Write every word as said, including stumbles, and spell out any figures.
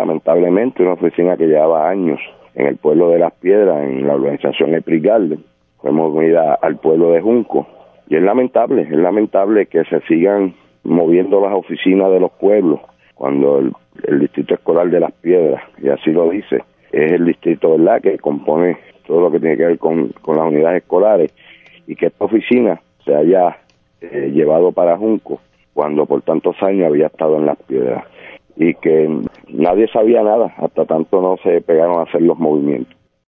lamentablemente, una oficina que llevaba años en el pueblo de Las Piedras, en la organización Epic Garden, fue movida al pueblo de Junco. Y es lamentable, es lamentable que se sigan moviendo las oficinas de los pueblos cuando el, el distrito escolar de Las Piedras, y así lo dice, es el distrito, ¿verdad?, que compone todo lo que tiene que ver con, con las unidades escolares, y que esta oficina se haya eh, llevado para Junco cuando por tantos años había estado en Las Piedras, y que nadie sabía nada hasta tanto no se pegaron a hacer los movimientos.